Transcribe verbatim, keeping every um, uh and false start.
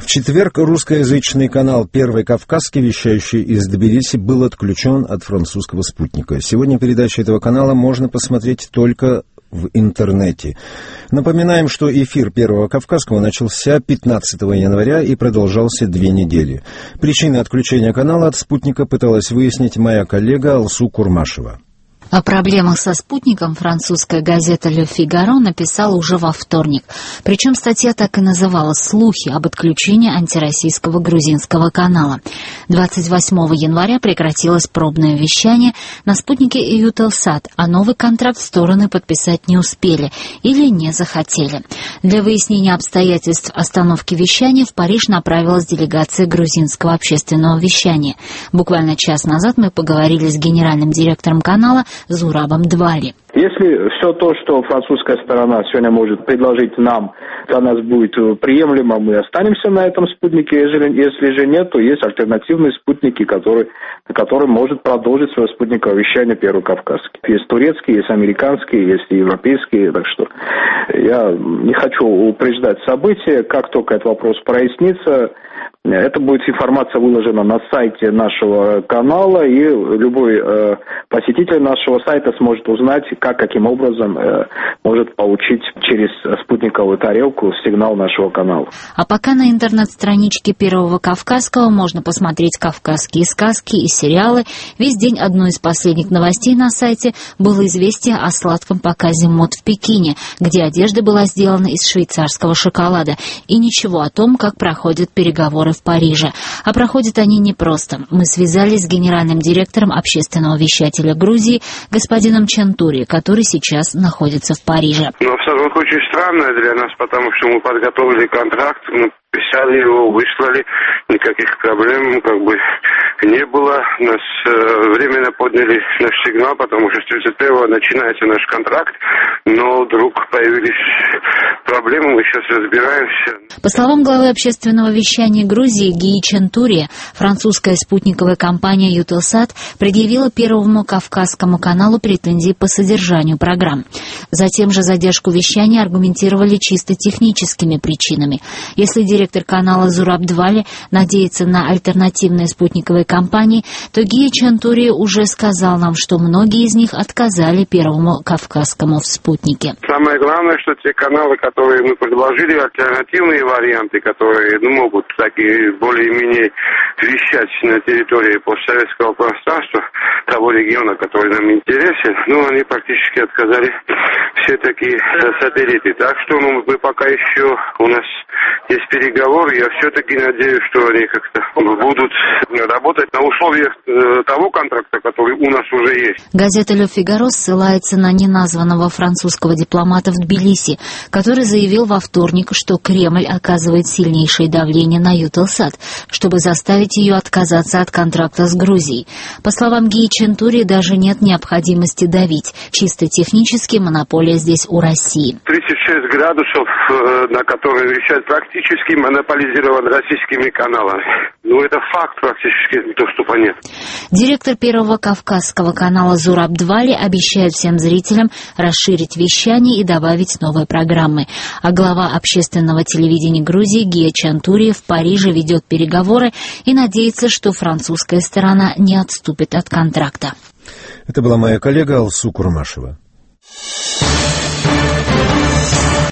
четверг русскоязычный канал «Первый Кавказский», вещающий из Тбилиси, был отключен от французского спутника. Сегодня передачи этого канала можно посмотреть только в интернете. Напоминаем, что эфир Первого Кавказского начался пятнадцатого января и продолжался две недели. Причины отключения канала от спутника пыталась выяснить моя коллега Алсу Курмашева. О проблемах со спутником французская газета «Ле Фигаро» написала уже во вторник. Причем статья так и называлась «Слухи об отключении антироссийского грузинского канала». двадцать восьмого января прекратилось пробное вещание на спутнике Eutelsat, а новый контракт стороны подписать не успели или не захотели. Для выяснения обстоятельств остановки вещания в Париж направилась делегация грузинского общественного вещания. Буквально час назад мы поговорили с генеральным директором канала Зурабом Двали. Если все то, что французская сторона сегодня может предложить нам, для нас будет приемлемо, мы останемся на этом спутнике. Если, если же нет, то есть альтернативные спутники, которые, которые может продолжить свое спутниковое вещание Первый Кавказский. Есть турецкие, есть американские, есть европейские. Так что я не хочу упреждать события. Как только этот вопрос прояснится, это будет информация выложена на сайте нашего канала, и любой э, посетитель нашего сайта сможет узнать, как, каким образом э, может получить через спутниковую тарелку сигнал нашего канала. А пока на интернет-страничке Первого Кавказского можно посмотреть кавказские сказки и сериалы. Весь день одной из последних новостей на сайте было известие о сладком показе мод в Пекине, где одежда была сделана из швейцарского шоколада, и ничего о том, как проходят переговоры в Париже. А проходят они непросто. Мы связались с генеральным директором общественного вещателя Грузии господином Чантури, который сейчас находится в Париже. Но обстановка очень странная для нас, потому что мы подготовили контракт, мы писали его, выслали, никаких проблем как бы не было. Нас э, временно подняли наш сигнал, потому что с тридцать первого начинается наш контракт, но вдруг появились проблемы, мы сейчас разбираемся. По словам главы общественного вещания Грузии Гии Чантури, французская спутниковая компания Eutelsat предъявила Первому Кавказскому каналу претензии по содержанию программ. Затем же задержку вещания аргументировали чисто техническими причинами. Если директор канала Зураб Двали надеется на альтернативные спутниковые компании, то Гия Чантури уже сказал нам, что многие из них отказали Первому Кавказскому в спутнике. Самое главное, что те каналы, которые мы предложили, альтернативные варианты, которые ну, могут такие более-менее вещать на территории постсоветского пространства, того региона, который нам интересен, ну, они практически отказали все такие сателлиты. Так что ну, мы пока еще, у нас есть переговоры, я все-таки надеюсь, что они как-то будут работать на условиях того контракта, который у нас уже есть. Газета «Ле Фигаро» ссылается на неназванного французского дипломата в Тбилиси, который заявил во вторник, что Кремль оказывает сильнейшее давление на Eutelsat, чтобы заставить ее отказаться от контракта с Грузией. По словам Гии Чантури, даже нет необходимости давить. Чисто технически монополия здесь у России. тридцать шесть градусов, на которые вещать, практически монополизирован российскими каналами. Ну, это факт практически, не то, что понятно. Директор Первого Кавказского канала Зураб Двали обещает всем зрителям расширить вещание и добавить новые программы. А глава общественного телевидения Грузии Гия Чантури в Париже ведет переговоры и надеется, что французская сторона не отступит от контракта. Это была моя коллега Алсу Курмашева.